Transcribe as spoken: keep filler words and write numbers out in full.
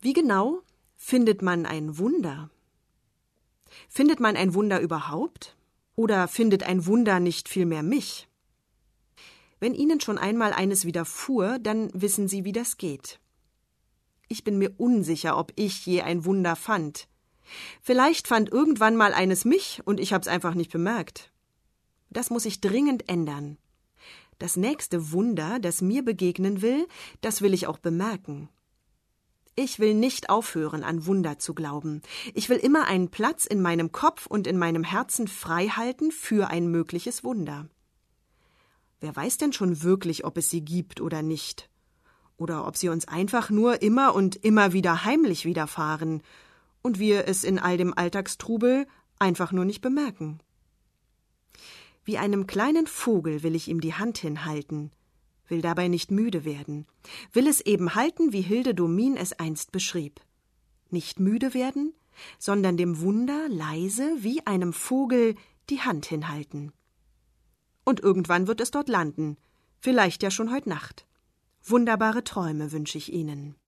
Wie genau findet man ein Wunder? Findet man ein Wunder überhaupt? Oder findet ein Wunder nicht vielmehr mich? Wenn Ihnen schon einmal eines widerfuhr, dann wissen Sie, wie das geht. Ich bin mir unsicher, ob ich je ein Wunder fand. Vielleicht fand irgendwann mal eines mich und ich hab's einfach nicht bemerkt. Das muss sich dringend ändern. Das nächste Wunder, das mir begegnen will, das will ich auch bemerken. Ich will nicht aufhören, an Wunder zu glauben. Ich will immer einen Platz in meinem Kopf und in meinem Herzen frei halten für ein mögliches Wunder. Wer weiß denn schon wirklich, ob es sie gibt oder nicht? Oder ob sie uns einfach nur immer und immer wieder heimlich widerfahren und wir es in all dem Alltagstrubel einfach nur nicht bemerken. Wie einem kleinen Vogel will ich ihm die Hand hinhalten, will dabei nicht müde werden, will es eben halten, wie Hilde Domin es einst beschrieb. Nicht müde werden, sondern dem Wunder leise wie einem Vogel die Hand hinhalten. Und irgendwann wird es dort landen, vielleicht ja schon heut Nacht. Wunderbare Träume wünsche ich Ihnen.